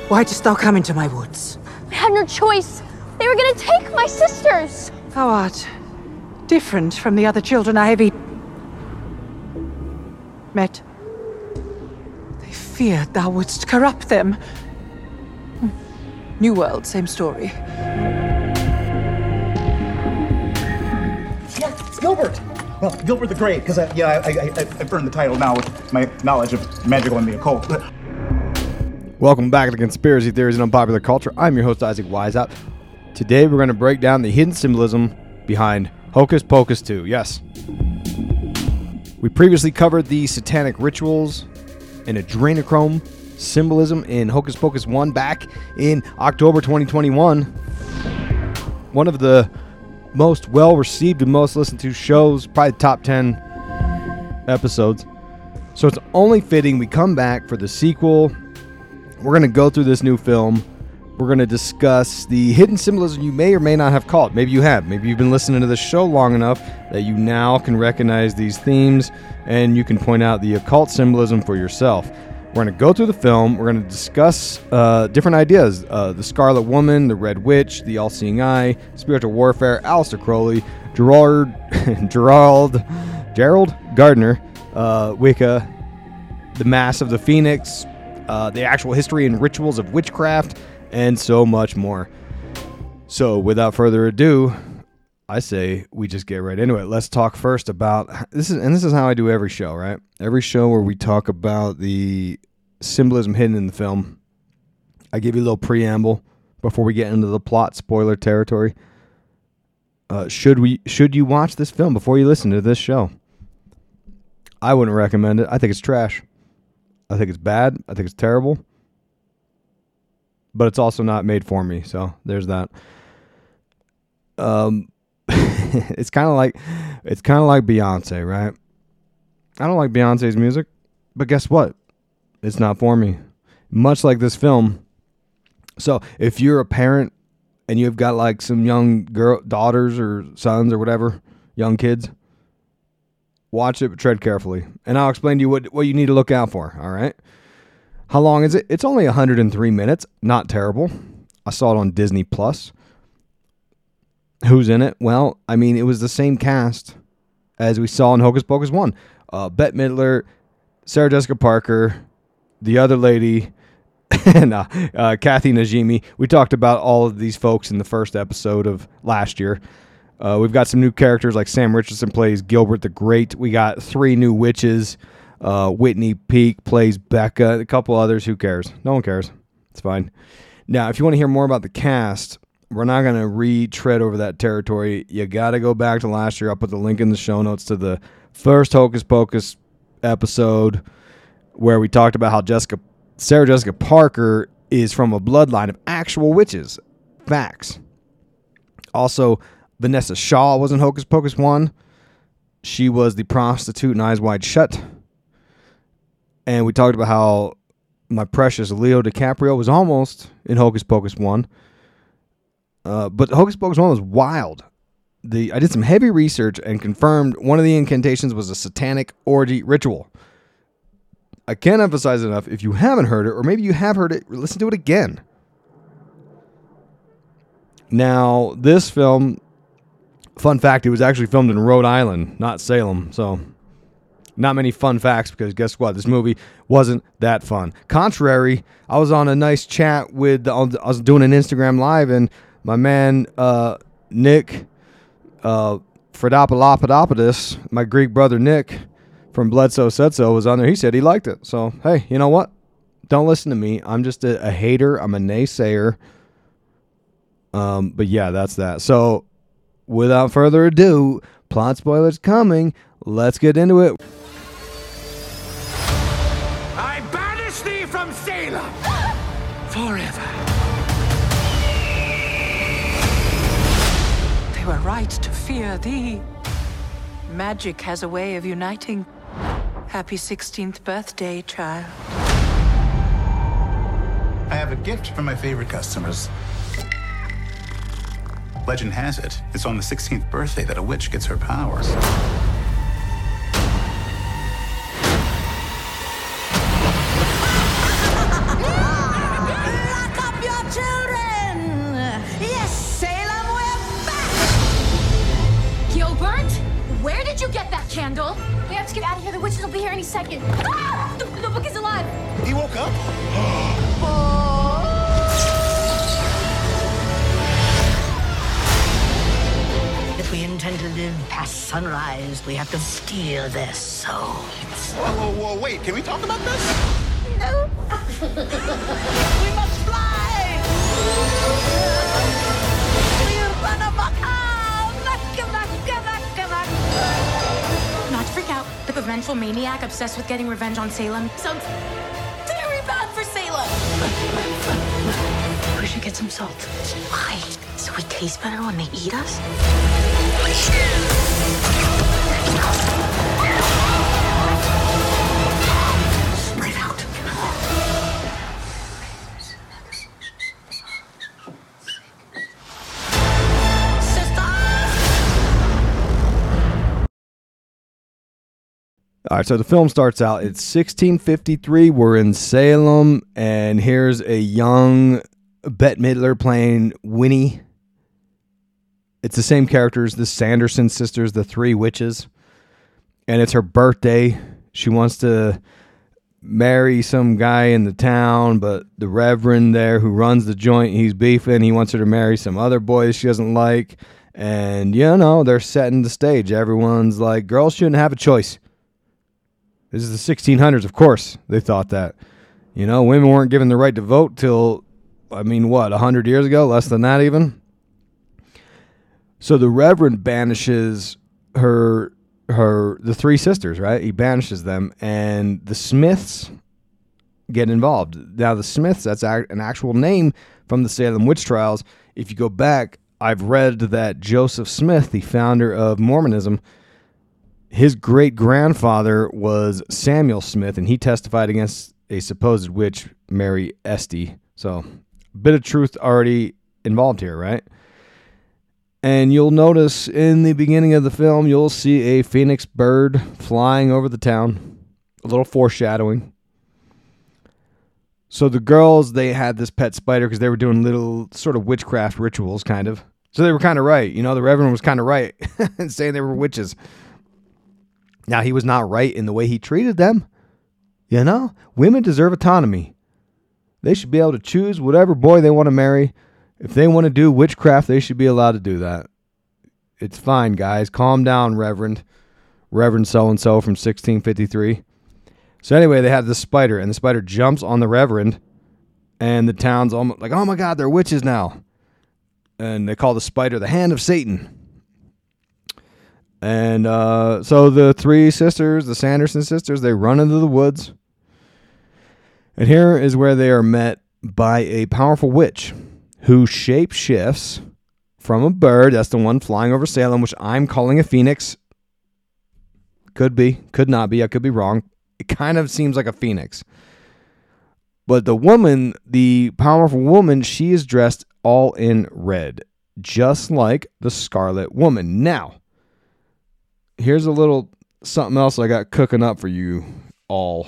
Why didst thou come into my woods? I had no choice. They were gonna take my sisters. Thou art different from the other children I have met. They feared thou wouldst corrupt them. New World, same story. Yeah, it's Gilbert. Well, Gilbert the Great, because I've earned the title now with my knowledge of magical and the occult. Welcome back to Conspiracy Theories and Unpopular Culture. I'm your host, Isaac Wiseout. Today we're going to break down the hidden symbolism behind Hocus Pocus 2. Yes. We previously covered the satanic rituals and adrenochrome symbolism in Hocus Pocus 1 back in October 2021. One of the most well-received and most listened to shows, probably top 10 episodes. So it's only fitting we come back for the sequel. We're going to go through this new film. We're going to discuss the hidden symbolism you may or may not have caught. Maybe you have. Maybe you've been listening to this show long enough that you now can recognize these themes and you can point out the occult symbolism for yourself. We're going to go through the film. We're going to discuss different ideas. The Scarlet Woman, the Red Witch, the All-Seeing Eye, spiritual warfare, Aleister Crowley, Gerald Gardner, Wicca, the Mass of the Phoenix, the actual history and rituals of witchcraft, and so much more. So without further ado, I say we just get right into it. Let's talk first about this is how I do every show, right? Every show where we talk about the symbolism hidden in the film. I give you a little preamble before we get into the plot spoiler territory. Should you watch this film before you listen to this show? I wouldn't recommend it. I think it's trash. I think it's bad. I think it's terrible. But it's also not made for me, so there's that. It's kind of like Beyonce, right? I don't like Beyonce's music, but guess what? It's not for me. Much like this film. So if you're a parent and you've got like some young daughters or sons or whatever, young kids, watch it, but tread carefully. And I'll explain to you what you need to look out for, all right? How long is it? It's only 103 minutes. Not terrible. I saw it on Disney Plus. Who's in it? Well, I mean, it was the same cast as we saw in Hocus Pocus 1. Bette Midler, Sarah Jessica Parker, the other lady, and Kathy Najimy. We talked about all of these folks in the first episode of last year. We've got some new characters like Sam Richardson plays Gilbert the Great. We got 3 new witches. Whitney Peak plays Becca. A couple others. Who cares? No one cares. It's fine. Now, if you want to hear more about the cast, we're not going to retread over that territory. You got to go back to last year. I'll put the link in the show notes to the first Hocus Pocus episode where we talked about how Sarah Jessica Parker is from a bloodline of actual witches. Facts. Also, Vanessa Shaw was in Hocus Pocus 1. She was the prostitute in Eyes Wide Shut. And we talked about how my precious Leo DiCaprio was almost in Hocus Pocus 1. But Hocus Pocus 1 was wild. I did some heavy research and confirmed one of the incantations was a satanic orgy ritual. I can't emphasize enough, if you haven't heard it, or maybe you have heard it, listen to it again. Now, this film, fun fact, it was actually filmed in Rhode Island, not Salem, so not many fun facts, because guess what? This movie wasn't that fun. Contrary, I was on a nice chat I was doing an Instagram live, and my man, Nick Fredopolopodopoulos, my Greek brother Nick from Bledsoe Said So, was on there. He said he liked it. So, hey, you know what? Don't listen to me. I'm just a hater. I'm a naysayer. But yeah, that's that. So, without further ado, plot spoilers coming. Let's get into it. I banish thee from Salem forever. They were right to fear thee. Magic has a way of uniting. Happy 16th birthday, child. I have a gift for my favorite customers. Legend has it, it's on the 16th birthday that a witch gets her powers. candle. We have to get out of here. The witches will be here any second. Ah! The book is alive. He woke up? If we intend to live past sunrise, we have to steal their souls. Whoa, wait. Can we talk about this? No. We must fly! We'll run amok! Not to freak out, but the vengeful maniac obsessed with getting revenge on Salem sounds very bad for Salem. We should get some salt. Why? So we taste better when they eat us? Spread out. All right, so the film starts out. It's 1653. We're in Salem, and here's a young Bette Midler playing Winnie. It's the same characters, the Sanderson sisters, the three witches. And it's her birthday. She wants to marry some guy in the town, but the reverend there who runs the joint, he's beefing. He wants her to marry some other boy she doesn't like. And, you know, they're setting the stage. Everyone's like, girls shouldn't have a choice. This is the 1600s, of course. They thought that. You know, women weren't given the right to vote till, 100 years ago? Less than that even? So the Reverend banishes the three sisters, right? He banishes them, and the Smiths get involved. Now, the Smiths, that's an actual name from the Salem witch trials. If you go back, I've read that Joseph Smith, the founder of Mormonism, his great-grandfather was Samuel Smith, and he testified against a supposed witch, Mary Esty. So, a bit of truth already involved here, right? And you'll notice in the beginning of the film, you'll see a phoenix bird flying over the town. A little foreshadowing. So the girls, they had this pet spider because they were doing little sort of witchcraft rituals, kind of. So they were kind of right. You know, the Reverend was kind of right in saying they were witches. Now, he was not right in the way he treated them. You know, women deserve autonomy. They should be able to choose whatever boy they want to marry. If they want to do witchcraft, they should be allowed to do that. It's fine, guys. Calm down, Reverend. Reverend so-and-so from 1653. So anyway, they have this spider, and the spider jumps on the Reverend, and the town's almost like, oh my God, they're witches now. And they call the spider the Hand of Satan. And so the three sisters, the Sanderson sisters, they run into the woods. And here is where they are met by a powerful witch who shape-shifts from a bird. That's the one flying over Salem, which I'm calling a phoenix. Could be, could not be. I could be wrong. It kind of seems like a phoenix. But the woman, the powerful woman, she is dressed all in red, just like the Scarlet Woman. Now, here's a little something else I got cooking up for you all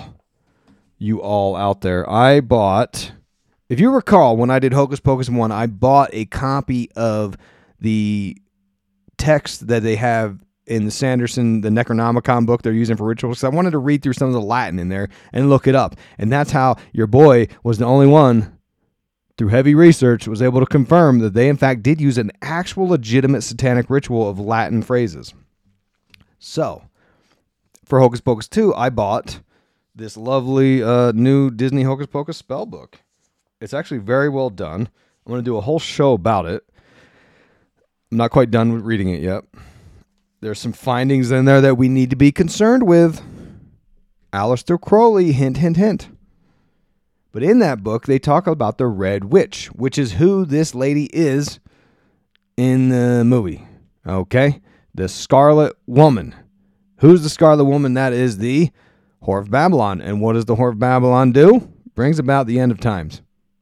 out there. I bought, if you recall, when I did Hocus Pocus 1, I bought a copy of the text that they have in the Sanderson, the Necronomicon book they're using for rituals. I wanted to read through some of the Latin in there and look it up. And that's how your boy was the only one, through heavy research, was able to confirm that they, in fact, did use an actual legitimate satanic ritual of Latin phrases. So, for Hocus Pocus 2, I bought this lovely new Disney Hocus Pocus spell book. It's actually very well done. I'm going to do a whole show about it. I'm not quite done with reading it yet. There's some findings in there that we need to be concerned with. Aleister Crowley, hint, hint, hint. But in that book, they talk about the Red Witch, which is who this lady is in the movie. Okay? The Scarlet Woman. Who's the Scarlet Woman? That is the Whore of Babylon. And what does the Whore of Babylon do? Brings about the end of times.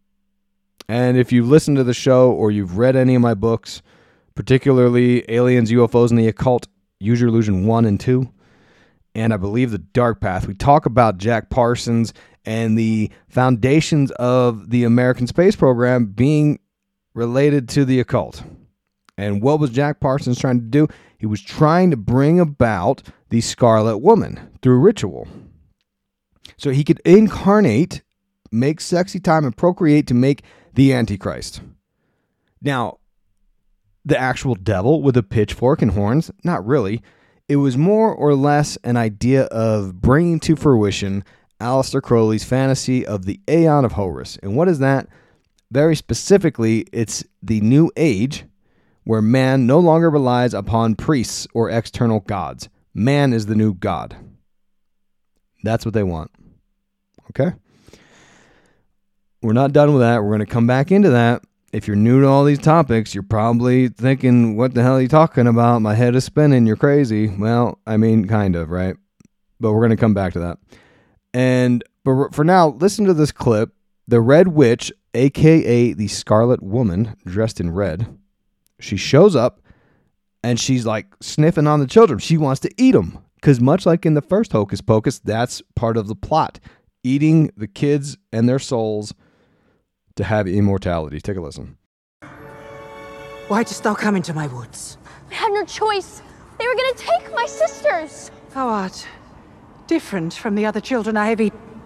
And if you've listened to the show or you've read any of my books, particularly Aliens, UFOs, and the Occult, Use Your Illusion 1 and 2, and I believe The Dark Path, we talk about Jack Parsons and the foundations of the American space program being related to the occult. And what was Jack Parsons trying to do? He He was trying to bring about the Scarlet Woman through ritual. So he could incarnate, make sexy time, and procreate to make the Antichrist. Now, the actual devil with a pitchfork and horns? Not really. It was more or less an idea of bringing to fruition Aleister Crowley's fantasy of the Aeon of Horus. And what is that? Very specifically, it's the new age where man no longer relies upon priests or external gods. Man is the new god. That's what they want. Okay? We're not done with that. We're going to come back into that. If you're new to all these topics, you're probably thinking, what the hell are you talking about? My head is spinning. You're crazy. Well, I mean, kind of, right? But we're going to come back to that. But for now, listen to this clip. The Red Witch, a.k.a. the Scarlet Woman, dressed in red. She shows up, and she's like sniffing on the children. She wants to eat them. Because much like in the first Hocus Pocus, that's part of the plot. Eating the kids and their souls to have immortality. Take a listen. Why didst thou come into my woods? I had no choice. They were gonna take my sisters. Thou art different from the other children I have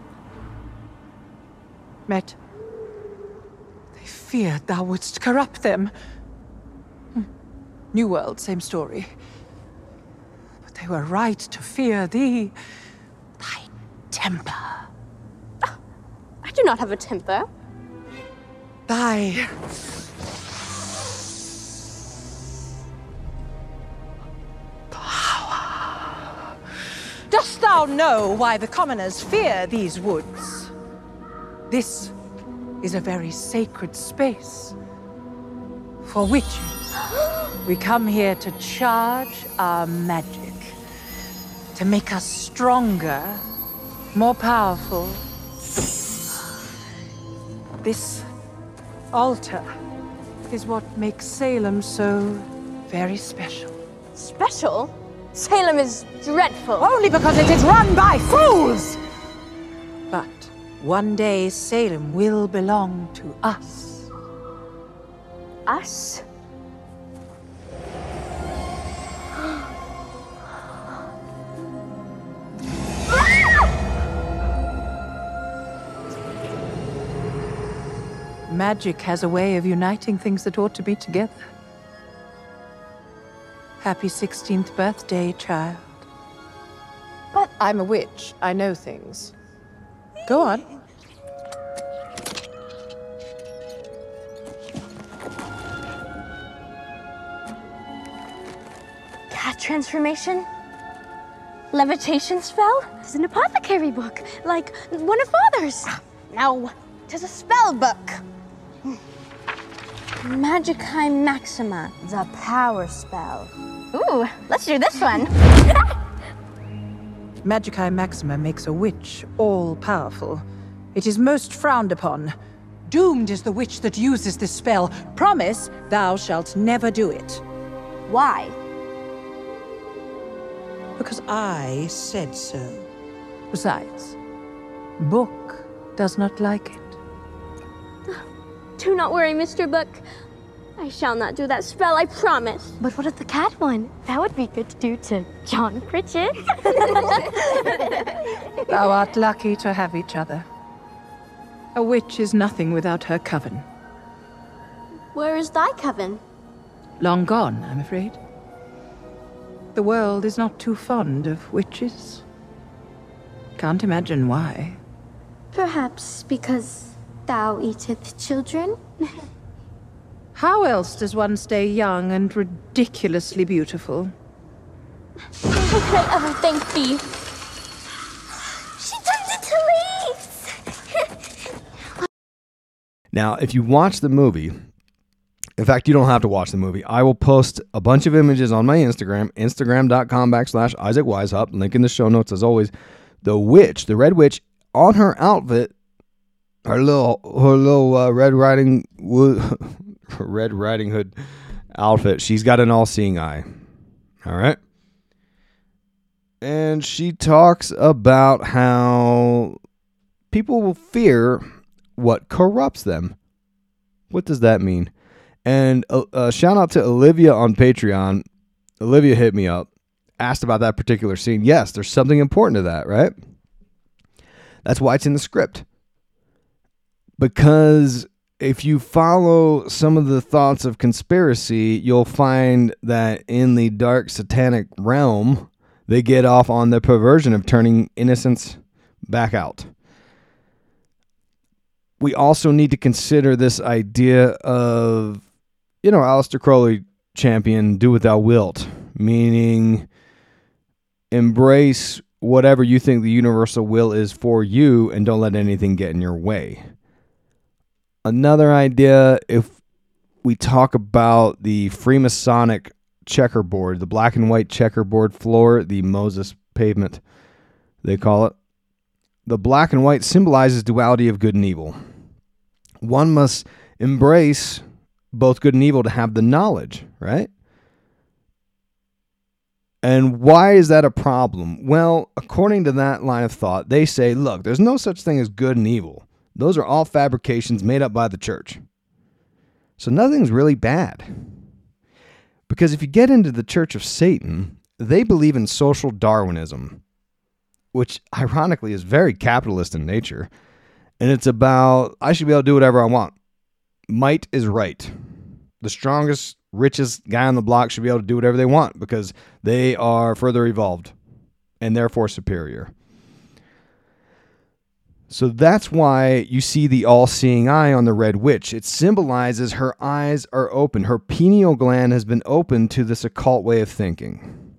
met. They feared thou wouldst corrupt them. New World, same story. But they were right to fear thee. Thy temper. I do not have a temper. Thy power. Dost thou know why the commoners fear these woods? This is a very sacred space for witches. We come here to charge our magic, to make us stronger, more powerful. This altar is what makes Salem so very special. Special? Salem is dreadful. Only because it is run by fools! But one day Salem will belong to us. Us? Magic has a way of uniting things that ought to be together. Happy 16th birthday, child. But I'm a witch. I know things. Go on. cat transformation? Levitation spell? It's an apothecary book, like one of Father's. No, 'tis a spell book. Magicae Maxima, the power spell. Ooh, let's do this one. Magicae Maxima makes a witch all-powerful. It is most frowned upon. Doomed is the witch that uses this spell. Promise thou shalt never do it. Why? Because I said so. Besides, Book does not like it. Do not worry, Mr. Book. I shall not do that spell, I promise. But what if the cat one? That would be good to do to John Pritchett. Thou art lucky to have each other. A witch is nothing without her coven. Where is thy coven? Long gone, I'm afraid. The world is not too fond of witches. Can't imagine why. Perhaps because thou eateth children? How else does one stay young and ridiculously beautiful? How could I ever thank thee? She turned into leaves! Now, if you watch the movie, in fact, you don't have to watch the movie. I will post a bunch of images on my Instagram, instagram.com/Isaac Weishaupt, link in the show notes as always. The witch, the Red Witch, on her outfit, her little Red Riding Hood outfit, she's got an all-seeing eye. All right? And she talks about how people will fear what corrupts them. What does that mean? And shout out to Olivia on Patreon. Olivia hit me up, asked about that particular scene. Yes, there's something important to that, right? That's why it's in the script. Because if you follow some of the thoughts of conspiracy, you'll find that in the dark satanic realm, they get off on the perversion of turning innocents back out. We also need to consider this idea of, Aleister Crowley champion, do what thou wilt, meaning embrace whatever you think the universal will is for you and don't let anything get in your way. Another idea, if we talk about the Freemasonic checkerboard, the black and white checkerboard floor, the Moses pavement, they call it, the black and white symbolizes duality of good and evil. One must embrace both good and evil to have the knowledge, right? And why is that a problem? Well, according to that line of thought, they say, look, there's no such thing as good and evil. Those are all fabrications made up by the church. So nothing's really bad. Because if you get into the Church of Satan, they believe in social Darwinism, which ironically is very capitalist in nature. And it's about, I should be able to do whatever I want. Might is right. The strongest, richest guy on the block should be able to do whatever they want because they are further evolved and therefore superior. So that's why you see the all-seeing eye on the Red Witch. It symbolizes her eyes are open. Her pineal gland has been opened to this occult way of thinking.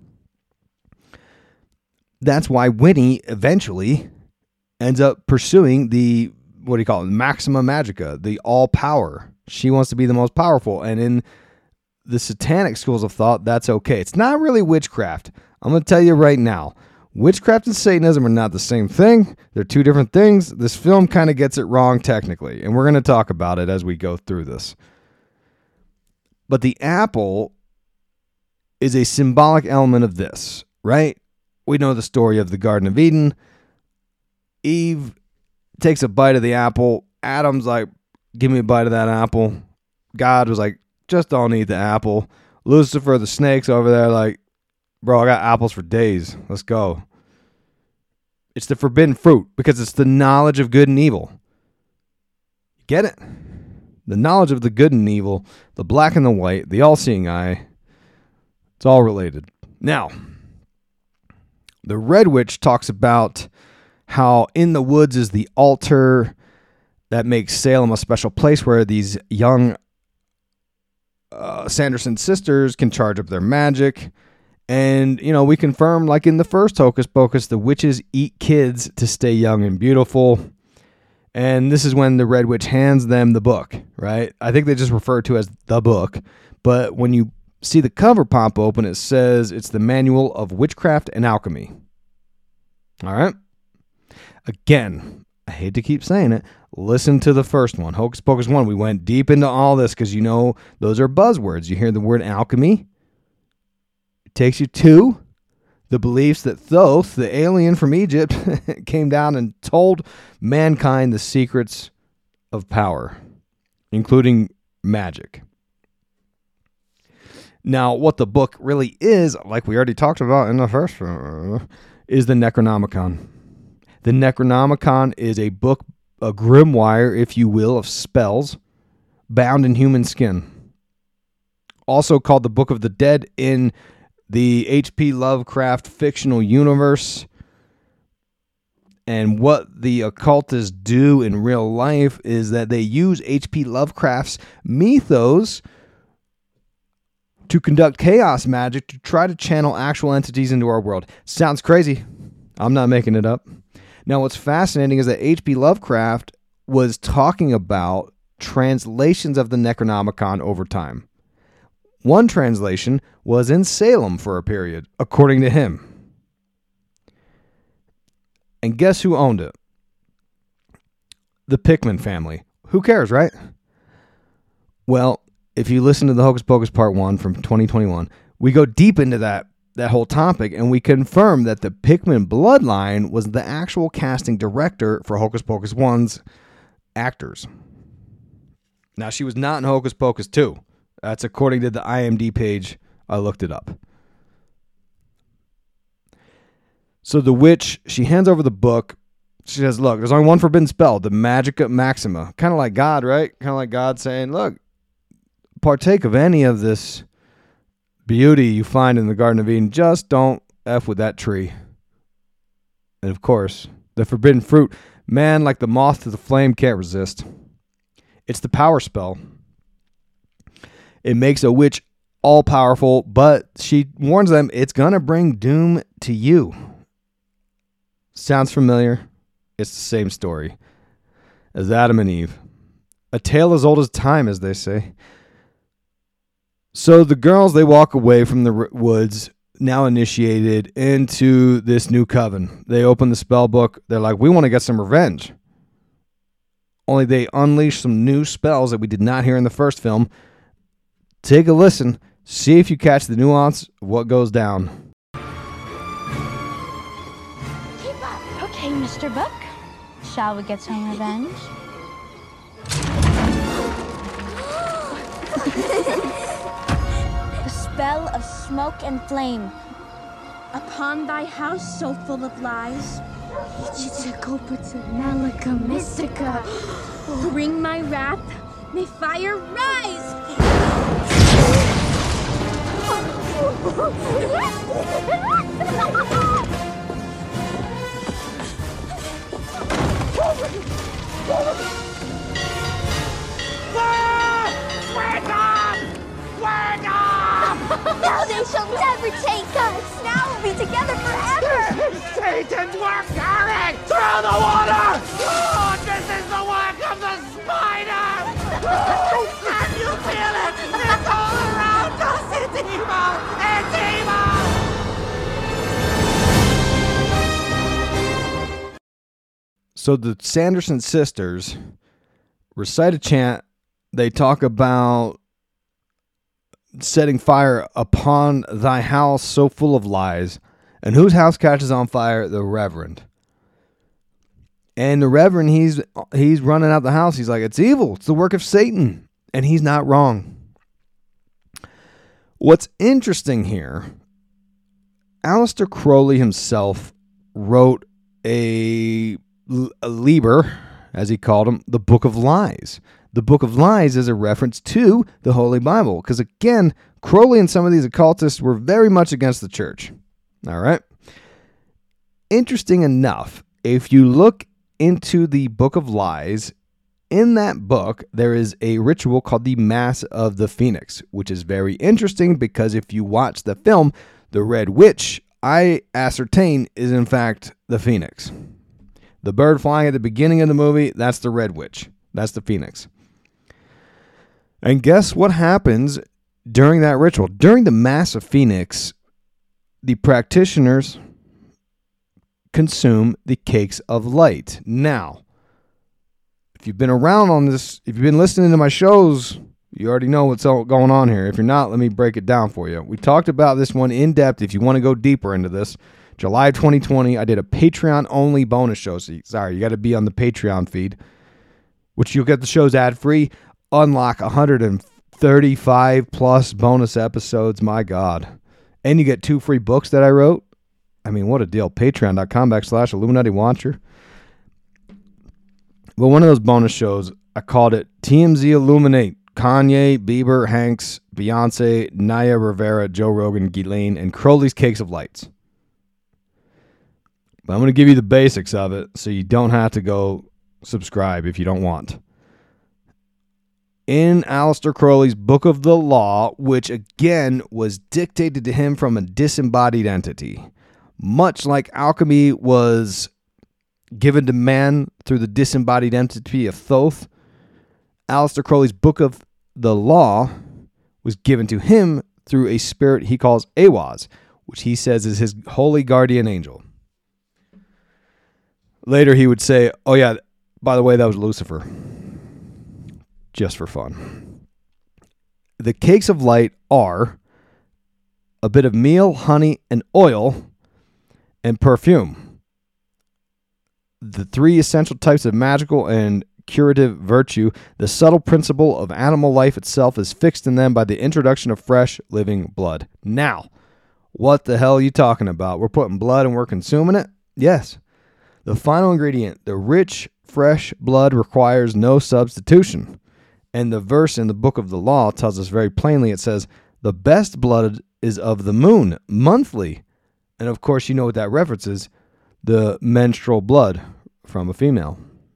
That's why Winnie eventually ends up pursuing the, Maxima Magica, the all-power. She wants to be the most powerful. And in the satanic schools of thought, that's okay. It's not really witchcraft. I'm going to tell you right now. Witchcraft and Satanism are not the same thing. They're two different things. This film kind of gets it wrong technically, and we're going to talk about it as we go through this. But the apple is a symbolic element of this, right? We know the story of the Garden of Eden. Eve takes a bite of the apple. Adam's like, give me a bite of that apple. God was like, just don't eat the apple. Lucifer, the snake's over there like, bro, I got apples for days. Let's go. It's the forbidden fruit because it's the knowledge of good and evil. Get it? The knowledge of the good and evil, the black and the white, the all-seeing eye. It's all related. Now, the Red Witch talks about how in the woods is the altar that makes Salem a special place where these young Sanderson sisters can charge up their magic. And, we confirm, like in the first Hocus Pocus, the witches eat kids to stay young and beautiful. And this is when the Red Witch hands them the book, right? I think they just refer to it as the book. But when you see the cover pop open, it says it's the Manual of Witchcraft and Alchemy. All right? Again, I hate to keep saying it. Listen to the first one, Hocus Pocus 1. We went deep into all this because, those are buzzwords. You hear the word alchemy. Takes you to the beliefs that Thoth, the alien from Egypt, came down and told mankind the secrets of power, including magic. Now, what the book really is, like we already talked about in the first one, is the Necronomicon. The Necronomicon is a book, a grimoire, if you will, of spells bound in human skin. Also called the Book of the Dead in the H.P. Lovecraft fictional universe. And what the occultists do in real life is that they use H.P. Lovecraft's mythos to conduct chaos magic to try to channel actual entities into our world. Sounds crazy. I'm not making it up. Now, what's fascinating is that H.P. Lovecraft was talking about translations of the Necronomicon over time. One translation was in Salem for a period, according to him. And guess who owned it? The Pickman family. Who cares, right? Well, if you listen to the Hocus Pocus Part 1 from 2021, we go deep into that whole topic, and we confirm that the Pickman bloodline was the actual casting director for Hocus Pocus 1's actors. Now, she was not in Hocus Pocus 2. That's according to the IMDb page. I looked it up. So the witch, she hands over the book. She says, look, there's only one forbidden spell, the Magica Maxima. Kind of like God, right? Kind of like God saying, look, partake of any of this beauty you find in the Garden of Eden. Just don't F with that tree. And of course, the forbidden fruit, man, like the moth to the flame, can't resist. It's the power spell. It makes a witch all-powerful, but she warns them it's going to bring doom to you. Sounds familiar? It's the same story as Adam and Eve. A tale as old as time, as they say. So the girls, they walk away from the woods, now initiated into this new coven. They open the spell book. They're like, we want to get some revenge. Only they unleash some new spells that we did not hear in the first film. Take a listen. See if you catch the nuance of what goes down. Keep up. Okay, Mr. Book. Shall we get some revenge? The spell of smoke and flame. Upon thy house so full of lies. Malika Mystica. Bring my wrath. May fire rise. Now they shall never take us. Now we'll be together forever. Satan's work, Eric! Through the water! Oh, this is the work of the spider! Can you feel it? It's all around us! It's evil! It's evil! So the Sanderson sisters recite a chant. They talk about setting fire upon thy house so full of lies. And whose house catches on fire? The Reverend. And the Reverend, he's running out the house. He's like, it's evil. It's the work of Satan. And he's not wrong. What's interesting here, Aleister Crowley himself wrote a Liber, as he called him, the Book of Lies. The Book of Lies is a reference to the Holy Bible. Because again, Crowley and some of these occultists were very much against the church. All right. Interesting enough, if you look into the Book of Lies, in that book, there is a ritual called the Mass of the Phoenix, which is very interesting because if you watch the film, the Red Witch, I ascertain, is in fact the Phoenix. The bird flying at the beginning of the movie, that's the Red Witch. That's the Phoenix. And guess what happens during that ritual? During the Mass of Phoenix, the practitioners consume the cakes of light. Now, if you've been around on this, if you've been listening to my shows, you already know what's all going on here. If you're not, let me break it down for you. We talked about this one in depth. If you want to go deeper into this, July 2020, I did a Patreon-only bonus show. So, sorry, you got to be on the Patreon feed, which you'll get the shows ad-free, unlock 135 plus bonus episodes. My God. And you get 2 free books that I wrote. I mean, what a deal. Patreon.com/Illuminati Watcher. Well, one of those bonus shows, I called it TMZ Illuminate. Kanye, Bieber, Hanks, Beyonce, Naya Rivera, Joe Rogan, Ghislaine, and Crowley's Cakes of Lights. But I'm going to give you the basics of it so you don't have to go subscribe if you don't want. In Aleister Crowley's Book of the Law, which again was dictated to him from a disembodied entity, much like alchemy was given to man through the disembodied entity of Thoth, Aleister Crowley's Book of the Law was given to him through a spirit he calls Aiwaz, which he says is his holy guardian angel. Later he would say, oh yeah, by the way, that was Lucifer. Just for fun. The cakes of light are a bit of meal, honey, and oil, and perfume. The 3 essential types of magical and curative virtue. The subtle principle of animal life itself is fixed in them by the introduction of fresh, living blood. Now, What the hell are you talking about? We're putting blood and we're consuming it? Yes. The final ingredient, the rich, fresh blood requires no substitution. And the verse in the book of the law tells us very plainly, it says, the best blood is of the moon, monthly. And of course, you know what that references, the menstrual blood from a female.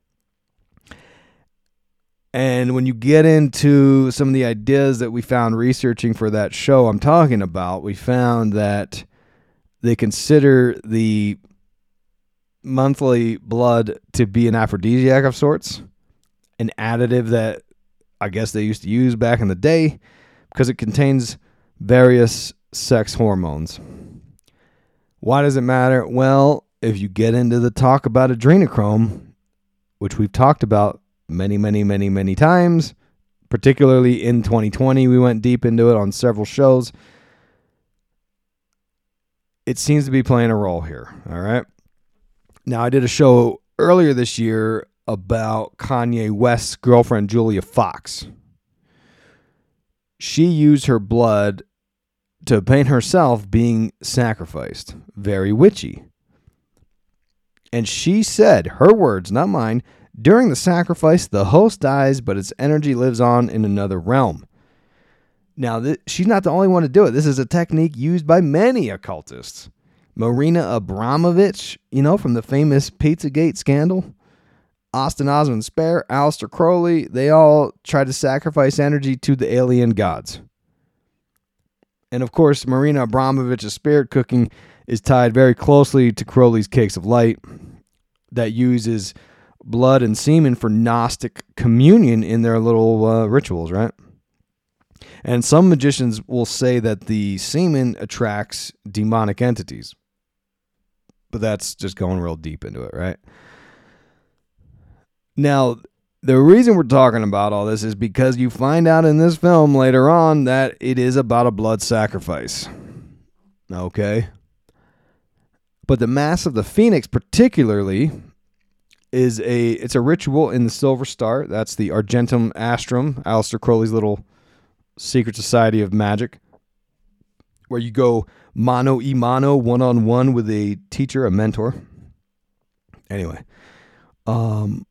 And when you get into some of the ideas that we found researching for that show I'm talking about, we found that they consider the monthly blood to be an aphrodisiac of sorts, an additive that I guess they used to use back in the day because it contains various sex hormones. Why does it matter? Well, if you get into the talk about adrenochrome, which we've talked about many times, particularly in 2020, we went deep into it on several shows. It seems to be playing a role here, all right? Now, I did a show earlier this year about Kanye West's girlfriend, Julia Fox. She used her blood to paint herself being sacrificed. Very witchy. And she said, her words, not mine, during the sacrifice, the host dies, but its energy lives on in another realm. Now, she's not the only one to do it. This is a technique used by many occultists. Marina Abramovich, from the famous Pizzagate scandal. Austin Osman Spare, Aleister Crowley, they all try to sacrifice energy to the alien gods. And of course, Marina Abramovich's spirit cooking is tied very closely to Crowley's Cakes of Light that uses blood and semen for Gnostic communion in their little rituals, right? And some magicians will say that the semen attracts demonic entities. But that's just going real deep into it, right? Now, the reason we're talking about all this is because you find out in this film later on that it is about a blood sacrifice. Okay? But the Mass of the Phoenix particularly it's a ritual in the Silver Star. That's the Argentum Astrum, Aleister Crowley's little secret society of magic, where you go mano a mano, one-on-one with a teacher, a mentor. Anyway, and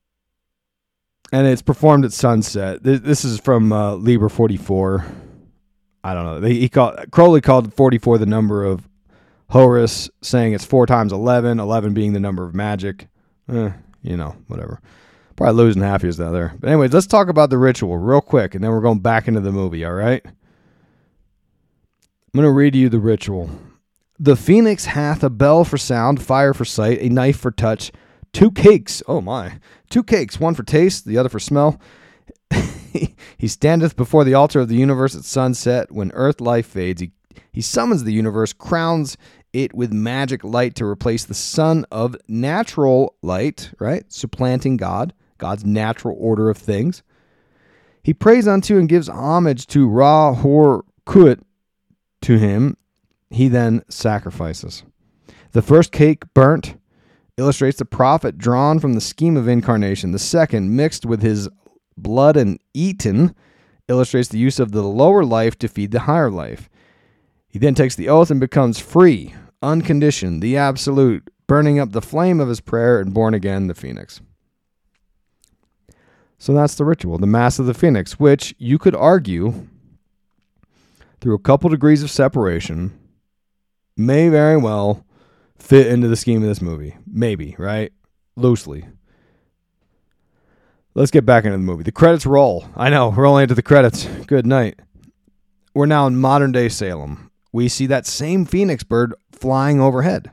it's performed at sunset. This is from Liber 44. I don't know. Crowley called 44 the number of Horus, saying it's 4 times 11, 11 being the number of magic. Whatever. Probably losing half years out there. But anyways, let's talk about the ritual real quick, and then we're going back into the movie, all right? I'm going to read you the ritual. The Phoenix hath a bell for sound, fire for sight, a knife for touch, 2 cakes. Oh my. 2 cakes, one for taste, the other for smell. He standeth before the altar of the universe at sunset. When earth life fades, he summons the universe, crowns it with magic light to replace the sun of natural light, right? Supplanting God's natural order of things. He prays unto and gives homage to Ra Hor Kut. To him, he then sacrifices. The first cake burnt illustrates the prophet drawn from the scheme of incarnation. The second, mixed with his blood and eaten, illustrates the use of the lower life to feed the higher life. He then takes the oath and becomes free, unconditioned, the absolute, burning up the flame of his prayer and born again, the Phoenix. So that's the ritual, the Mass of the Phoenix, which you could argue, through a couple degrees of separation, may very well fit into the scheme of this movie. Maybe, right? Loosely. Let's get back into the movie. The credits roll. I know, we're only into the credits. Good night. We're now in modern-day Salem. We see that same phoenix bird flying overhead.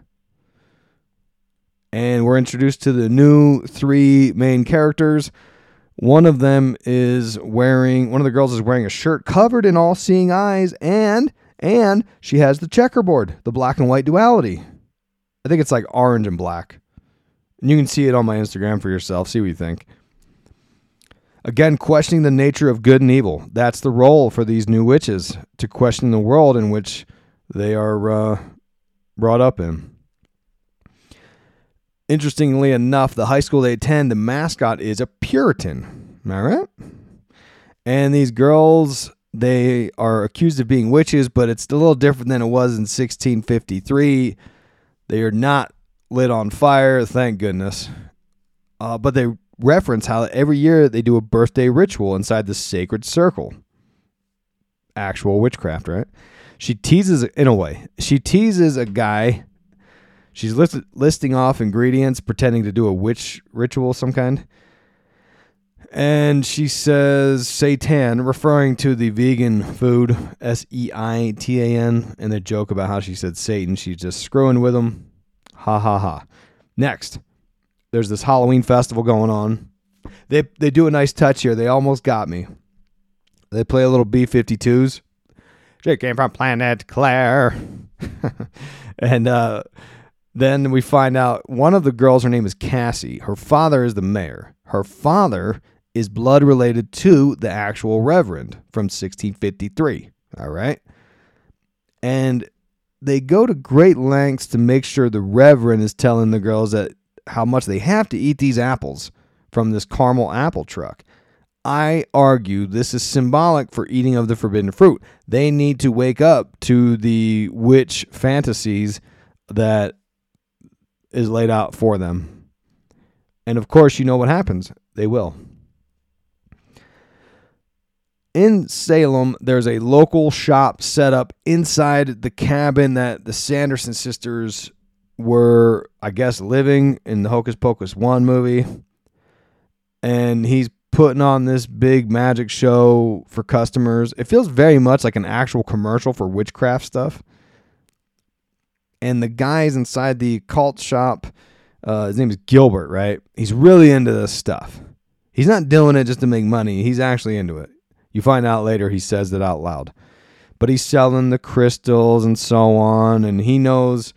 And we're introduced to the new 3 main characters. One of the girls is wearing a shirt covered in all-seeing eyes, and she has the checkerboard, the black and white duality. I think it's like orange and black. And you can see it on my Instagram for yourself. See what you think. Again, questioning the nature of good and evil. That's the role for these new witches, to question the world in which they are brought up in. Interestingly enough, the high school they attend, the mascot is a Puritan. Am I right? And these girls They are accused of being witches, but it's a little different than it was in 1653. They are not lit on fire, thank goodness. But they reference how every year they do a birthday ritual inside the sacred circle. Actual witchcraft, right? She teases, in a way, she teases a guy. She's listing off ingredients, pretending to do a witch ritual of some kind. And she says Seitan, referring to the vegan food, Seitan, and the joke about how she said Satan. She's just screwing with him. Ha ha ha. Next, there's this Halloween festival going on. They do a nice touch here. They almost got me. They play a little B-52s. She came from Planet Claire. And then we find out one of the girls, her name is Cassie. Her father is the mayor. Her father is blood related to the actual Reverend from 1653. All right. And they go to great lengths to make sure the Reverend is telling the girls that how much they have to eat these apples from this caramel apple truck. I argue this is symbolic for eating of the forbidden fruit. They need to wake up to the witch fantasies that is laid out for them. And of course, you know what happens. They will. In Salem, there's a local shop set up inside the cabin that the Sanderson sisters were, I guess, living in the Hocus Pocus 1 movie. And he's putting on this big magic show for customers. It feels very much like an actual commercial for witchcraft stuff. And the guys inside the cult shop, his name is Gilbert, right? He's really into this stuff. He's not doing it just to make money. He's actually into it. You find out later he says it out loud. But he's selling the crystals and so on. And he knows,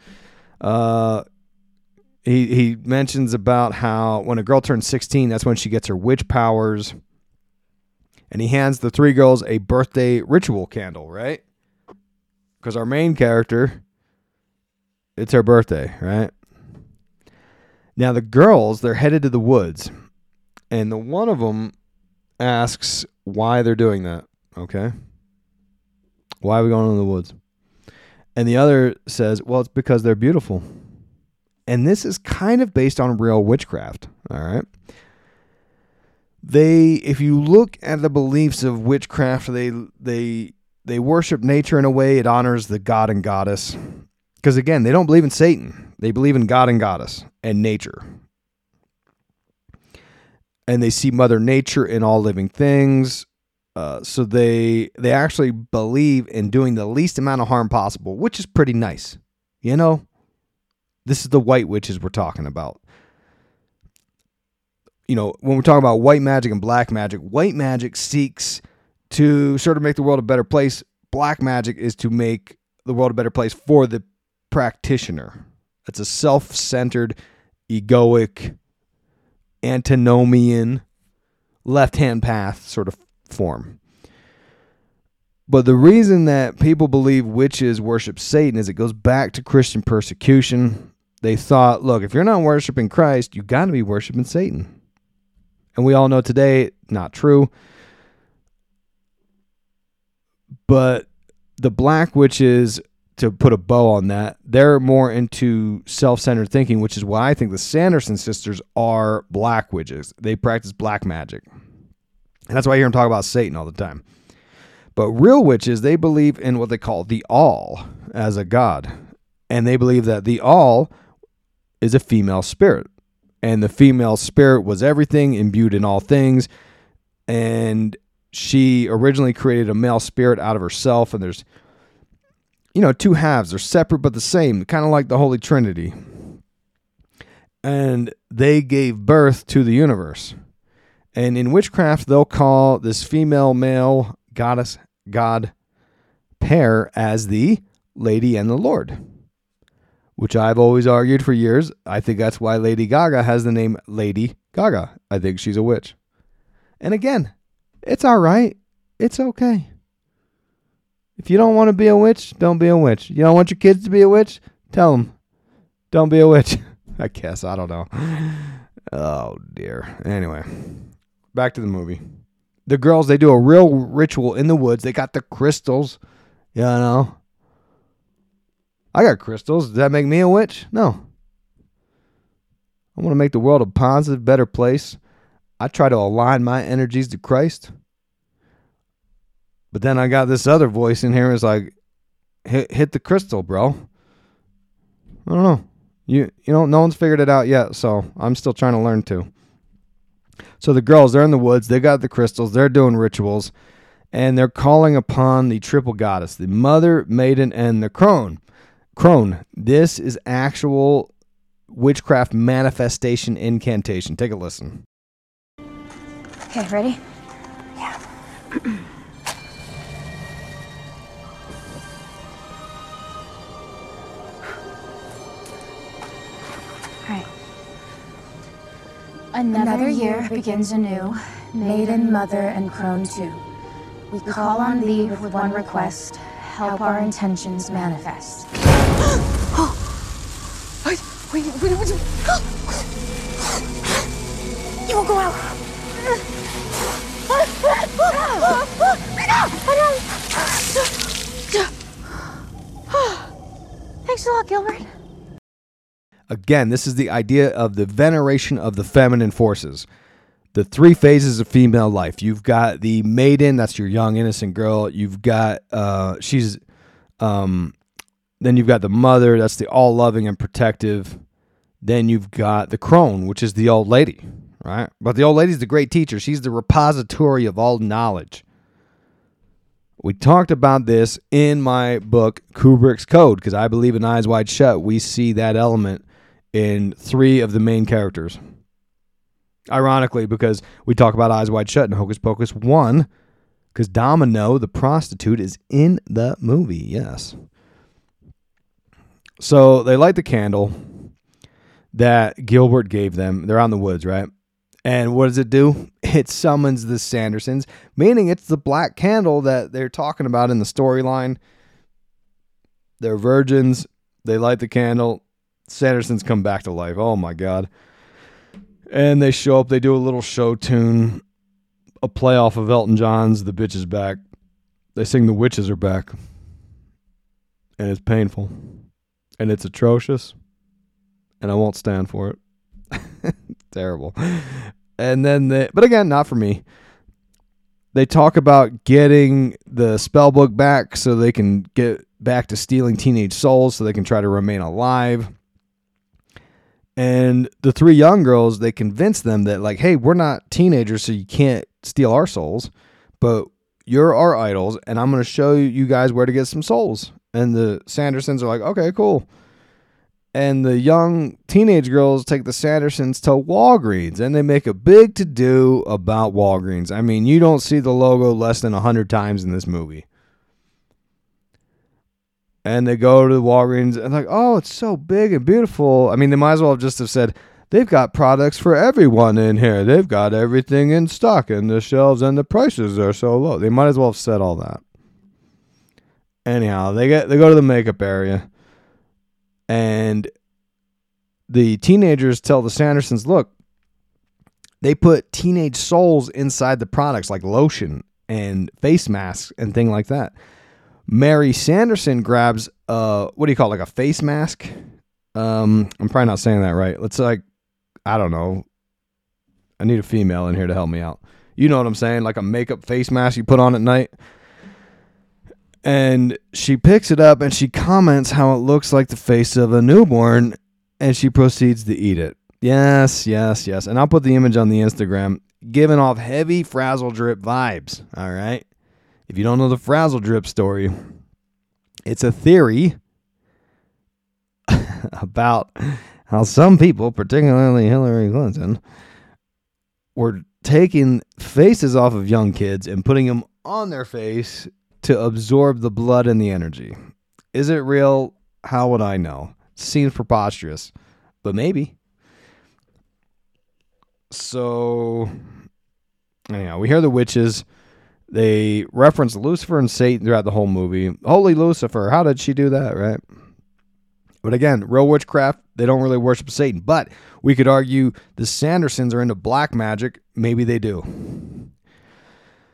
he mentions about how when a girl turns 16, that's when she gets her witch powers. And he hands the three girls a birthday ritual candle, right? Because our main character, it's her birthday, right? Now the girls, they're headed to the woods. And the one of them asks why they're doing that, okay? Why are we going in the woods? And the other says, well, it's because they're beautiful. And this is kind of based on real witchcraft, all right? If you look at the beliefs of witchcraft, they worship nature in a way. It honors the god and goddess. Because again, they don't believe in Satan. They believe in God and goddess and nature. And they see Mother Nature in all living things. So they actually believe in doing the least amount of harm possible, which is pretty nice. You know, this is the white witches we're talking about. You know, when we're talking about white magic seeks to sort of make the world a better place. Black magic is to make the world a better place for the practitioner. It's a self-centered, egoic, antinomian, left-hand path sort of form. But the reason that people believe witches worship Satan is it goes back to Christian persecution. They thought, look, if you're not worshiping Christ, you got to be worshiping Satan. And we all know today, not true. But the black witches, to put a bow on that, they're more into self-centered thinking, which is why I think the Sanderson sisters are black witches. They practice black magic. And that's why I hear them talk about Satan all the time. But real witches, they believe in what they call the All as a god. And they believe that the All is a female spirit. And the female spirit was everything, imbued in all things. And she originally created a male spirit out of herself. And there's, you know, two halves. They're separate but the same, kind of like the Holy Trinity. And they gave birth to the universe. And in witchcraft, they'll call this female-male goddess-god pair as the Lady and the Lord, which I've always argued for years. I think that's why Lady Gaga has the name Lady Gaga. I think she's a witch. And again, it's all right. It's okay. If you don't want to be a witch, don't be a witch. You don't want your kids to be a witch? Tell them, don't be a witch. I guess. I don't know. Oh, dear. Anyway, back to the movie. The girls, they do a real ritual in the woods. They got the crystals, you know. I got crystals. Does that make me a witch? No. I want to make the world a positive, better place. I try to align my energies to Christ. But then I got this other voice in here. It's like, hit the crystal, bro. I don't know. You know, no one's figured it out yet, so I'm still trying to learn too. So the girls, they're in the woods. They got the crystals. They're doing rituals. And they're calling upon the triple goddess, the mother, maiden, and the crone. Crone. This is actual witchcraft manifestation incantation. Take a listen. Okay, ready? Yeah. Another year begins anew, maiden, mother, and crone too. We call on thee with one request, help our intentions manifest. Wait. You won't go out. Thanks a lot, Gilbert. Again, this is the idea of the veneration of the feminine forces. The three phases of female life. You've got the maiden, that's your young, innocent girl. You've got, then you've got the mother, that's the all-loving and protective. Then you've got the crone, which is the old lady, right? But the old lady's the great teacher. She's the repository of all knowledge. We talked about this in my book, Kubrick's Code, because I believe in Eyes Wide Shut, we see that element in three of the main characters. Ironically, because we talk about Eyes Wide Shut in Hocus Pocus 1, because Domino, the prostitute, is in the movie, yes. So they light the candle that Gilbert gave them. They're out in the woods, right? And what does it do? It summons the Sandersons, meaning it's the black candle that they're talking about in the storyline. They're virgins. They light the candle. Sandersons come back to life. Oh, my God. And they show up. They do a little show tune, a play off of Elton John's The Bitch Is Back. They sing The Witches Are Back. And it's painful. And it's atrocious. And I won't stand for it. Terrible. And then, but again, not for me. They talk about getting the spell book back so they can get back to stealing teenage souls so they can try to remain alive. And the three young girls, they convince them that, like, hey, we're not teenagers, so you can't steal our souls, but you're our idols, and I'm going to show you guys where to get some souls. And the Sandersons are like, okay, cool. And the young teenage girls take the Sandersons to Walgreens, and they make a big to-do about Walgreens. I mean, you don't see the logo less than 100 times in this movie. And they go to the Walgreens and like, oh, it's so big and beautiful. I mean, they might as well just have said, they've got products for everyone in here. They've got everything in stock and the shelves and the prices are so low. They might as well have said all that. Anyhow, they go to the makeup area. And the teenagers tell the Sandersons, look, they put teenage souls inside the products like lotion and face masks and things like that. Mary Sanderson grabs, what do you call it, like a face mask? I'm probably not saying that right. Let's I don't know. I need a female in here to help me out. You know what I'm saying? Like a makeup face mask you put on at night. And she picks it up and she comments how it looks like the face of a newborn, and she proceeds to eat it. Yes. And I'll put the image on the Instagram, giving off heavy Frazzle Drip vibes. All right. If you don't know the Frazzle Drip story, it's a theory about how some people, particularly Hillary Clinton, were taking faces off of young kids and putting them on their face to absorb the blood and the energy. Is it real? How would I know? Seems preposterous, but maybe. So, anyhow, we hear the witches. They reference Lucifer and Satan throughout the whole movie. Holy Lucifer, how did she do that, right? But again, real witchcraft, they don't really worship Satan. But we could argue the Sandersons are into black magic. Maybe they do.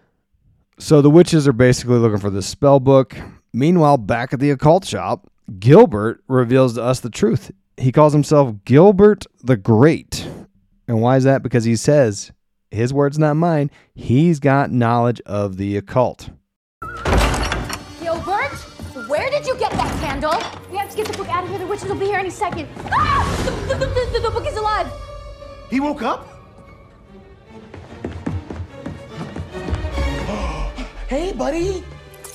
So the witches are basically looking for this spell book. Meanwhile, back at the occult shop, Gilbert reveals to us the truth. He calls himself Gilbert the Great. And why is that? Because he says, his words, not mine, he's got knowledge of the occult. Gilbert, where did you get that candle? We have to get the book out of here. The witches will be here any second. Ah! The book is alive. He woke up? Hey, buddy. You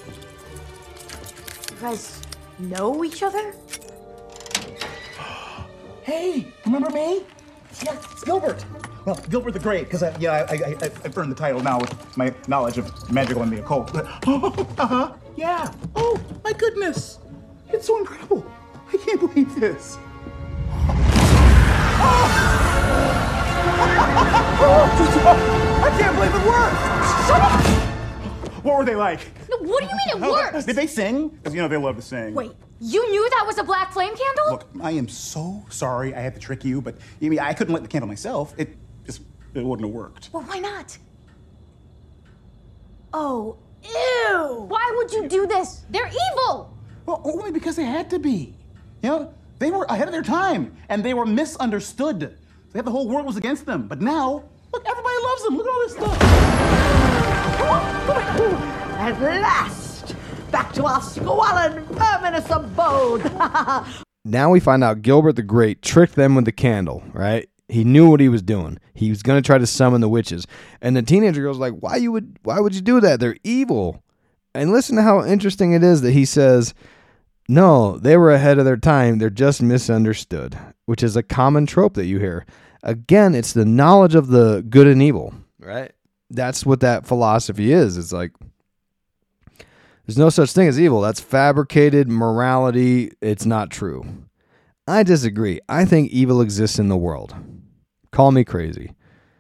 guys know each other? Hey, remember me? Yeah, it's Gilbert. Well, Gilbert the Great, because I've earned the title now with my knowledge of magical and the occult. Yeah. Oh, my goodness. It's so incredible. I can't believe this. I can't believe it worked. Shut up. What were they like? No, what do you mean it worked? Did they sing? Because, they love to sing. Wait, you knew that was a black flame candle? Look, I am so sorry I had to trick you, but I couldn't light the candle myself. It wouldn't have worked. Well, why not? Oh, ew! Why would you do this? They're evil! Well, only because they had to be. They were ahead of their time, and they were misunderstood. They had the whole world was against them. But now, look, everybody loves them. Look at all this stuff. At last, back to our squalid, verminous abode. Now we find out Gilbert the Great tricked them with the candle, right? He knew what he was doing. He was going to try to summon the witches. And the teenager girl's like, why would you do that? They're evil. And listen to how interesting it is that he says, no, they were ahead of their time. They're just misunderstood, which is a common trope that you hear. Again, it's the knowledge of the good and evil, right? That's what that philosophy is. It's like, there's no such thing as evil. That's fabricated morality. It's not true. I disagree. I think evil exists in the world. Call me crazy.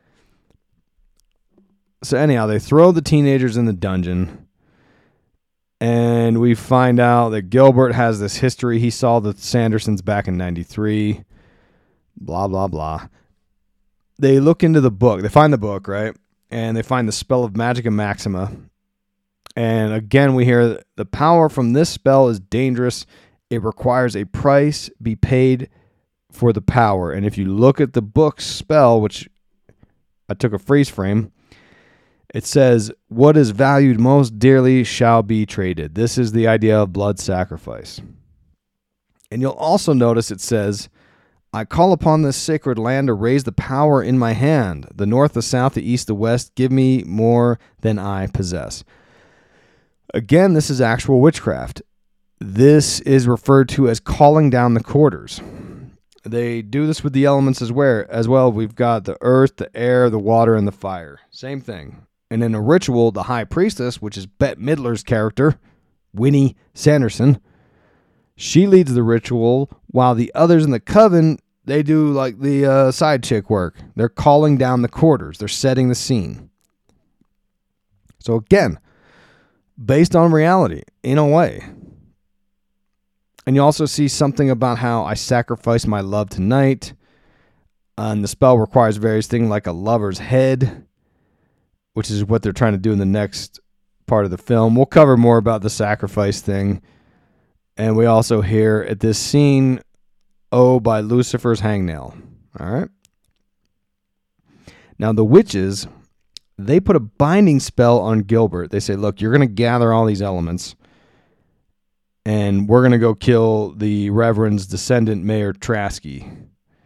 So anyhow, they throw the teenagers in the dungeon. And we find out that Gilbert has this history. He saw the Sandersons back in 93. Blah, blah, blah. They look into the book. They find the book, right? And they find the spell of Magica Maxima. And again, we hear the power from this spell is dangerous. It requires a price be paid for the power. And if you look at the book's spell, which I took a freeze frame, it says, what is valued most dearly shall be traded. This is the idea of blood sacrifice. And you'll also notice it says, I call upon this sacred land to raise the power in my hand. The north, the south, the east, the west, give me more than I possess. Again, this is actual witchcraft. This is referred to as calling down the quarters. They do this with the elements as well. We've got the earth, the air, the water, and the fire. Same thing. And in a ritual, the high priestess, which is Bette Midler's character, Winnie Sanderson, she leads the ritual, while the others in the coven, they do like the side chick work. They're calling down the quarters. They're setting the scene. So again, based on reality, in a way. And you also see something about how I sacrifice my love tonight. And the spell requires various things like a lover's head, which is what they're trying to do in the next part of the film. We'll cover more about the sacrifice thing. And we also hear at this scene, Oh, by Lucifer's hangnail. All right. Now the witches, they put a binding spell on Gilbert. They say, look, you're going to gather all these elements, and we're going to go kill the Reverend's descendant, Mayor Trasky.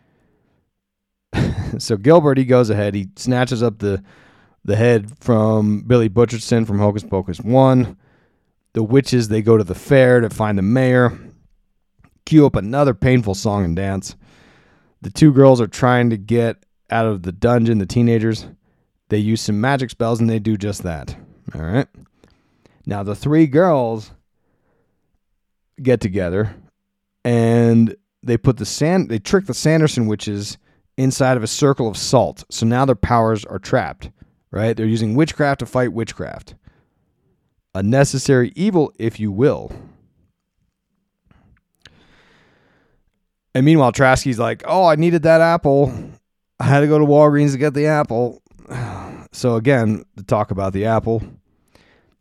So Gilbert, he goes ahead. He snatches up the head from Billy Butcherson from Hocus Pocus 1. The witches, they go to the fair to find the mayor. Cue up another painful song and dance. The two girls are trying to get out of the dungeon, the teenagers. They use some magic spells, and they do just that. All right. Now, the three girls get together, and they trick the Sanderson witches inside of a circle of salt. So now their powers are trapped, right? They're using witchcraft to fight witchcraft. A necessary evil, if you will. And meanwhile, Trasky's like, oh, I needed that apple. I had to go to Walgreens to get the apple. So again, to talk about the apple.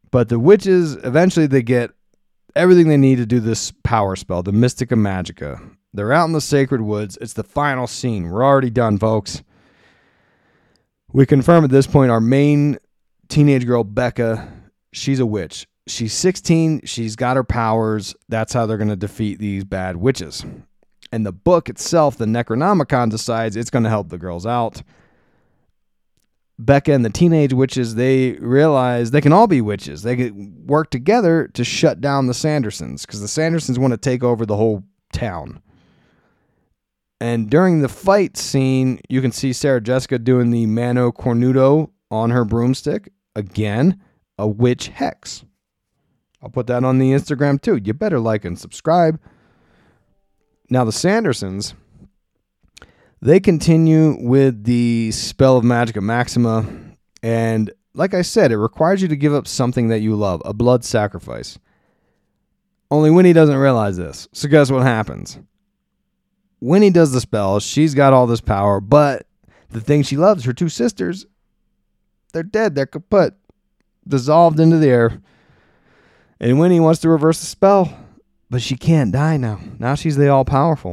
But the witches, eventually they get everything they need to do this power spell, the Mystica Magica. They're out in the sacred woods. It's the final scene. We're already done, folks. We confirm at this point our main teenage girl, Becca, she's a witch. She's 16. She's got her powers. That's how they're going to defeat these bad witches. And the book itself, the Necronomicon, decides it's going to help the girls out. Becca and the teenage witches, they realize they can all be witches. They can work together to shut down the Sandersons, because the Sandersons want to take over the whole town. And during the fight scene, you can see Sarah Jessica doing the Mano Cornuto on her broomstick. Again, a witch hex. I'll put that on the Instagram too. You better like and subscribe. Now the Sandersons, they continue with the spell of Magica Maxima. And like I said, it requires you to give up something that you love, a blood sacrifice. Only Winnie doesn't realize this. So guess what happens? Winnie does the spell. She's got all this power, but the thing she loves, her two sisters, they're dead. They're kaput, dissolved into the air. And Winnie wants to reverse the spell, but she can't die now. Now she's the all-powerful.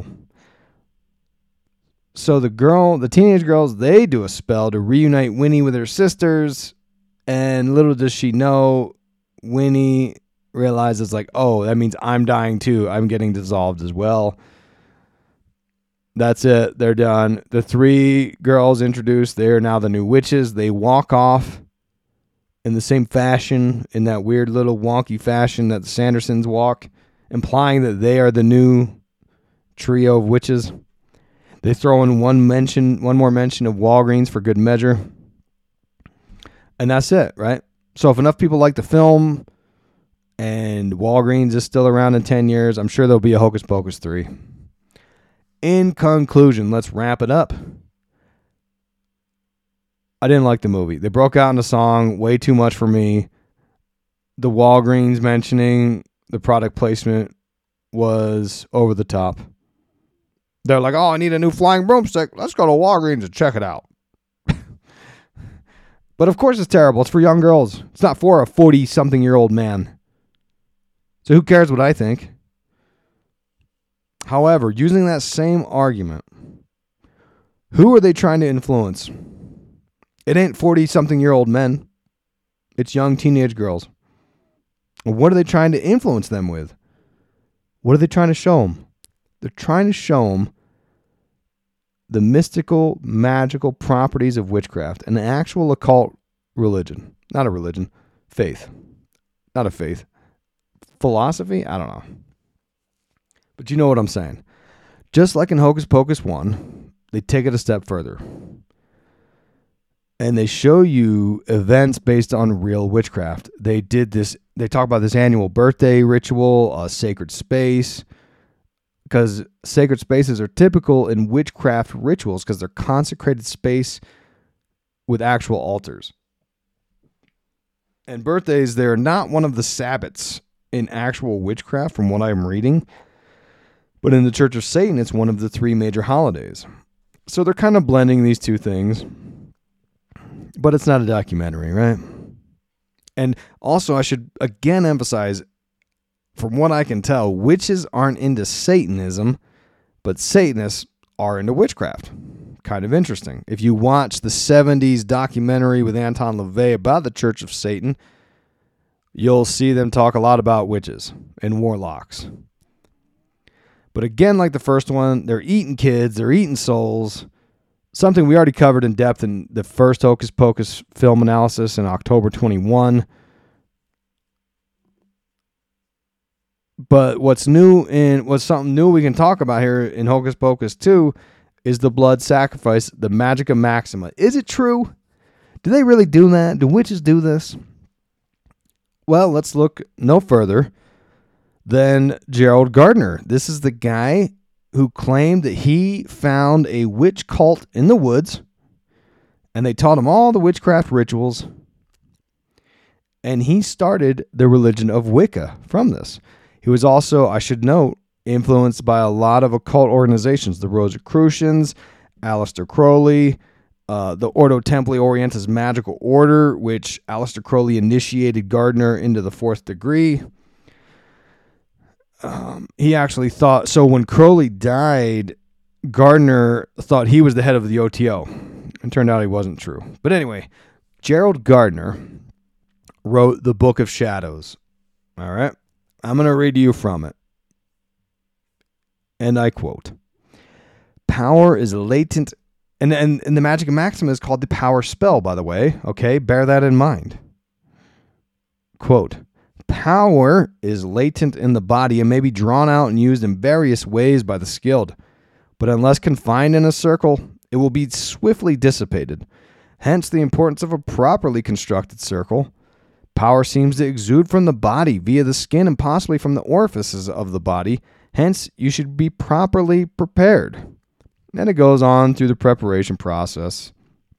So the teenage girls, they do a spell to reunite Winnie with her sisters, and little does she know, Winnie realizes, like, oh, that means I'm dying too. I'm getting dissolved as well. That's it. They're done. The three girls introduced, they are now the new witches. They walk off in the same fashion, in that weird little wonky fashion that the Sandersons walk, implying that they are the new trio of witches. They throw in one more mention of Walgreens for good measure. And that's it, right? So if enough people like the film and Walgreens is still around in 10 years, I'm sure there'll be a Hocus Pocus 3. In conclusion, let's wrap it up. I didn't like the movie. They broke out in a song, way too much for me. The Walgreens mentioning the product placement was over the top. They're like, oh, I need a new flying broomstick. Let's go to Walgreens and check it out. But of course it's terrible. It's for young girls. It's not for a 40-something-year-old man. So who cares what I think? However, using that same argument, who are they trying to influence? It ain't 40-something-year-old men. It's young teenage girls. What are they trying to influence them with? What are they trying to show them? They're trying to show them the mystical, magical properties of witchcraft, an actual occult religion. Not a religion. Faith. Not a faith. Philosophy? I don't know. But you know what I'm saying. Just like in Hocus Pocus 1, they take it a step further. And they show you events based on real witchcraft. They talk about this annual birthday ritual, a sacred space, because sacred spaces are typical in witchcraft rituals because they're consecrated space with actual altars. And birthdays, they're not one of the Sabbats in actual witchcraft from what I'm reading. But in the Church of Satan, it's one of the 3 major holidays. So they're kind of blending these two things. But it's not a documentary, right? And also, I should again emphasize, from what I can tell, witches aren't into Satanism, but Satanists are into witchcraft. Kind of interesting. If you watch the 70s documentary with Anton LaVey about the Church of Satan, you'll see them talk a lot about witches and warlocks. But again, like the first one, they're eating kids, they're eating souls. Something we already covered in depth in the first Hocus Pocus film analysis in October 21. But what's something new we can talk about here in Hocus Pocus 2 is the blood sacrifice, the Magica Maxima. Is it true? Do they really do that? Do witches do this? Well, let's look no further than Gerald Gardner. This is the guy who claimed that he found a witch cult in the woods, and they taught him all the witchcraft rituals, and he started the religion of Wicca from this. He was also, I should note, influenced by a lot of occult organizations, the Rosicrucians, Aleister Crowley, the Ordo Templi Orientis Magical Order, which Aleister Crowley initiated Gardner into the 4th degree. He actually thought, so when Crowley died, Gardner thought he was the head of the OTO. It turned out he wasn't true. But anyway, Gerald Gardner wrote the Book of Shadows. All right? I'm going to read to you from it. And I quote, "Power is latent," and the Magica Maxima is called the power spell, by the way. Okay, bear that in mind. Quote, "Power is latent in the body and may be drawn out and used in various ways by the skilled. But unless confined in a circle, it will be swiftly dissipated. Hence the importance of a properly constructed circle. Power seems to exude from the body via the skin and possibly from the orifices of the body. Hence, you should be properly prepared." Then it goes on through the preparation process.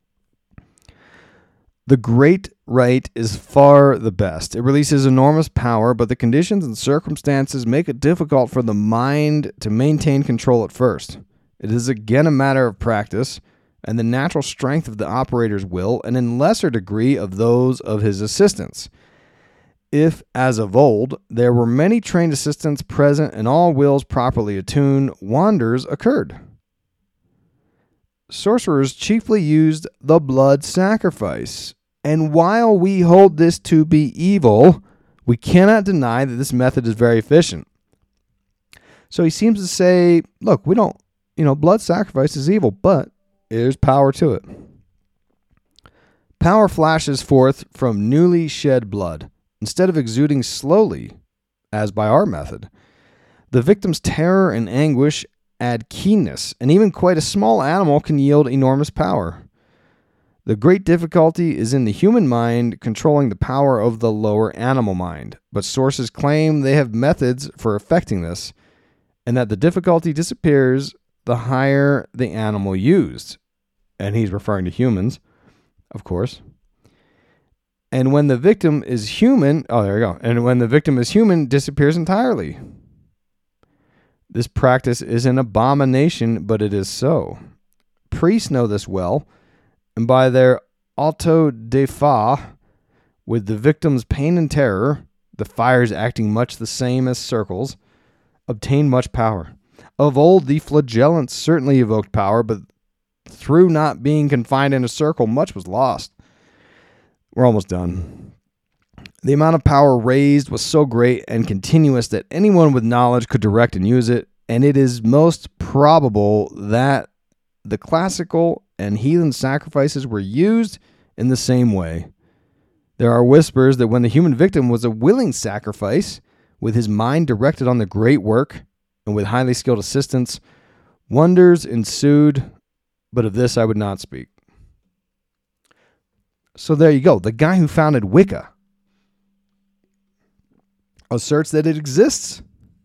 "The great rite is far the best. It releases enormous power, but the conditions and circumstances make it difficult for the mind to maintain control at first. It is again a matter of practice and the natural strength of the operator's will, and in lesser degree of those of his assistants. If, as of old, there were many trained assistants present and all wills properly attuned, wonders occurred. Sorcerers chiefly used the blood sacrifice, and while we hold this to be evil, we cannot deny that this method is very efficient." So he seems to say, look, we don't, blood sacrifice is evil, but there's power to it. "Power flashes forth from newly shed blood, instead of exuding slowly, as by our method. The victim's terror and anguish add keenness, and even quite a small animal can yield enormous power. The great difficulty is in the human mind controlling the power of the lower animal mind, but sources claim they have methods for effecting this, and that the difficulty disappears the higher the animal used." And he's referring to humans, of course. "And when the victim is human," "and when the victim is human, disappears entirely. This practice is an abomination, but it is so. Priests know this well, and by their auto de fa, with the victim's pain and terror, the fires acting much the same as circles, obtain much power. Of old, the flagellants certainly evoked power, but through not being confined in a circle, much was lost." We're almost done. "The amount of power raised was so great and continuous that anyone with knowledge could direct and use it, and it is most probable that the classical and heathen sacrifices were used in the same way. There are whispers that when the human victim was a willing sacrifice, with his mind directed on the great work, and with highly skilled assistance, wonders ensued, but of this I would not speak." So there you go. The guy who founded Wicca asserts that it exists.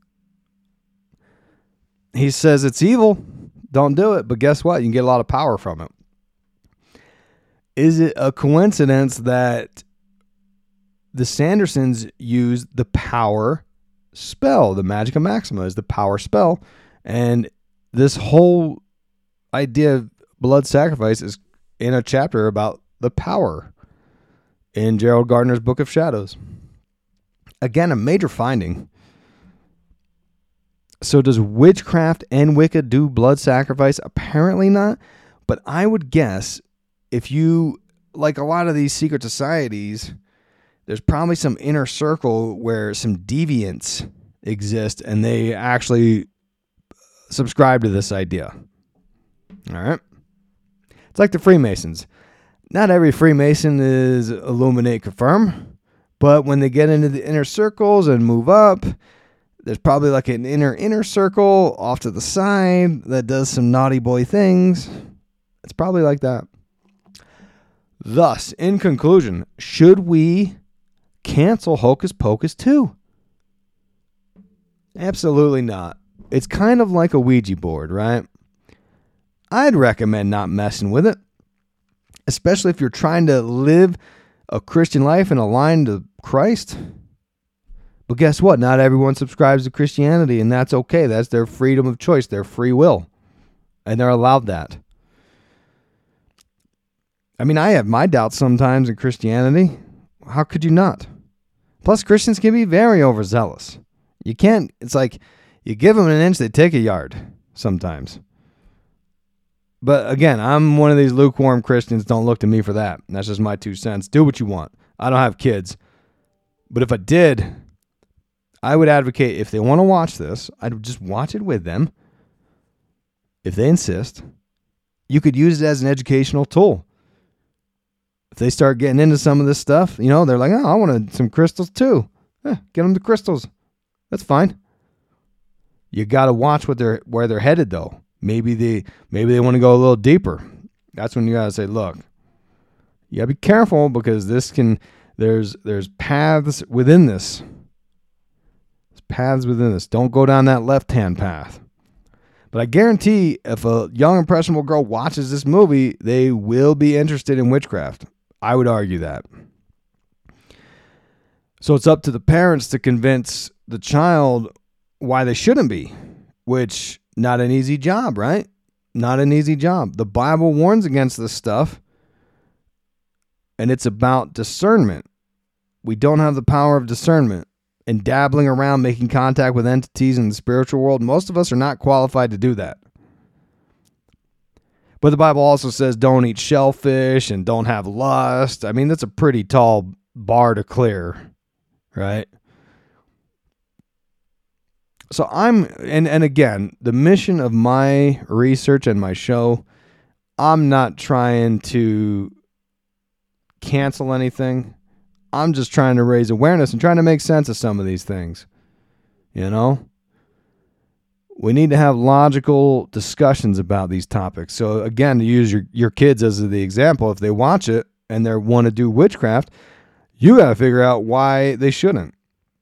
He says it's evil. Don't do it. But guess what? You can get a lot of power from it. Is it a coincidence that the Sandersons used the power spell? The Magica Maxima is the power spell. And this whole idea of blood sacrifice is in a chapter about the power in Gerald Gardner's Book of Shadows. Again, a major finding. So does witchcraft and Wicca do blood sacrifice? Apparently not. But I would guess if you, like a lot of these secret societies, there's probably some inner circle where some deviants exist and they actually subscribe to this idea. All right. It's like the Freemasons. Not every Freemason is Illuminate confirm, but when they get into the inner circles and move up, there's probably like an inner circle off to the side that does some naughty boy things. It's probably like that. Thus, in conclusion, should we cancel Hocus Pocus 2? Absolutely not. It's kind of like a Ouija board, right? I'd recommend not messing with it, especially if you're trying to live a Christian life and align to Christ. But guess what? Not everyone subscribes to Christianity, and that's okay. That's their freedom of choice, their free will, and they're allowed that. I mean, I have my doubts sometimes in Christianity. How could you not? Plus, Christians can be very overzealous. You can't, it's like you give them an inch, they take a yard sometimes. But again, I'm one of these lukewarm Christians. Don't look to me for that. That's just my 2 cents. Do what you want. I don't have kids. But if I did, I would advocate, if they want to watch this, I'd just watch it with them. If they insist, you could use it as an educational tool. If they start getting into some of this stuff, you know, they're like, oh, I wanted some crystals too. Get them the crystals. That's fine. You got to watch where they're headed, though. Maybe they want to go a little deeper. That's when you got to say, look, you got to be careful, because there's paths within this. There's paths within this. Don't go down that left-hand path. But I guarantee if a young, impressionable girl watches this movie, they will be interested in witchcraft. I would argue that. So it's up to the parents to convince the child why they shouldn't be, which, not an easy job, right? Not an easy job. The Bible warns against this stuff, and it's about discernment. We don't have the power of discernment. And dabbling around, making contact with entities in the spiritual world, most of us are not qualified to do that. But the Bible also says don't eat shellfish and don't have lust. I mean, that's a pretty tall bar to clear, right? So and again, the mission of my research and my show, I'm not trying to cancel anything. I'm just trying to raise awareness and trying to make sense of some of these things. You know? We need to have logical discussions about these topics. So again, to use your kids as the example, if they watch it and they want to do witchcraft, you got to figure out why they shouldn't.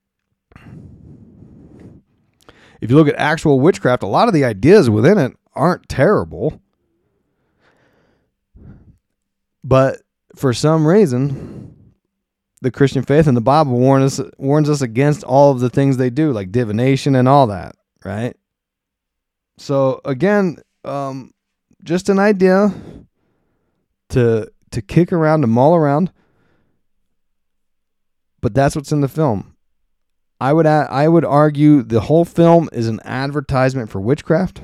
If you look at actual witchcraft, a lot of the ideas within it aren't terrible. But for some reason, the Christian faith and the Bible warns us against all of the things they do, like divination and all that, right? So again, just an idea to kick around, to mull around. But that's what's in the film. I would argue the whole film is an advertisement for witchcraft.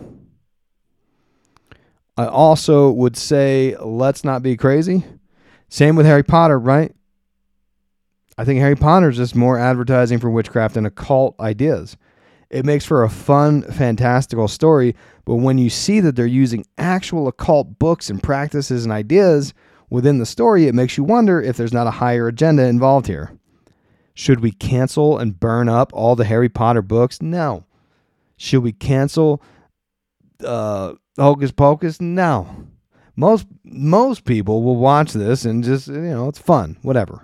I also would say, let's not be crazy. Same with Harry Potter, right? I think Harry Potter is just more advertising for witchcraft and occult ideas. It makes for a fun, fantastical story, but when you see that they're using actual occult books and practices and ideas within the story, it makes you wonder if there's not a higher agenda involved here. Should we cancel and burn up all the Harry Potter books? No. Should we cancel Hocus Pocus? No. Most people will watch this and just, it's fun, whatever.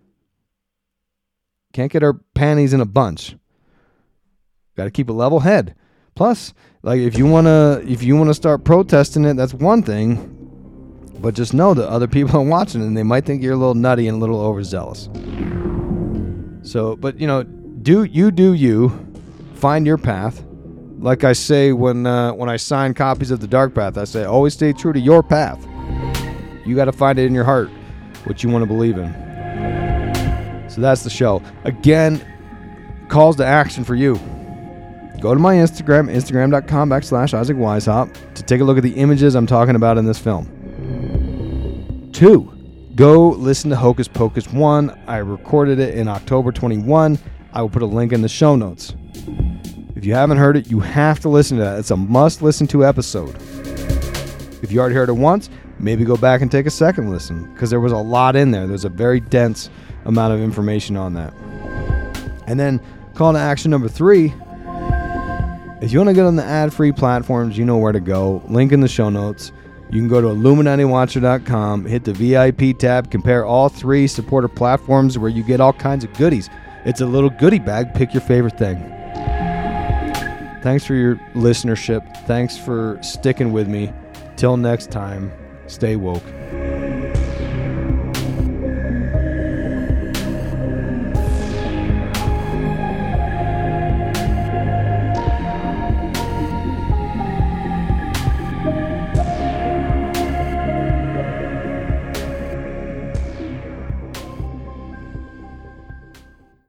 Can't get our panties in a bunch. Got to keep a level head. Plus, like if you wanna start protesting it, that's one thing. But just know that other people are watching it and they might think you're a little nutty and a little overzealous. So, but do you find your path. Like I say when I sign copies of The Dark Path, I say always stay true to your path. You got to find it in your heart what you want to believe in. So that's the show. Again, calls to action for you. Go to my Instagram, instagram.com/Isaac Weishaupt, to take a look at the images I'm talking about in this film. 2, go listen to Hocus Pocus 1. I recorded it in October 21. I will put a link in the show notes. If you haven't heard it, you have to listen to that. It's a must-listen-to episode. If you already heard it once, maybe go back and take a second listen, because there was a lot in there. There's a very dense amount of information on that. And then call to action number 3. If you want to get on the ad-free platforms, you know where to go. Link in the show notes. You can go to IlluminatiWatcher.com, hit the VIP tab, compare all 3 supporter platforms where you get all kinds of goodies. It's a little goodie bag. Pick your favorite thing. Thanks for your listenership. Thanks for sticking with me. Till next time, stay woke.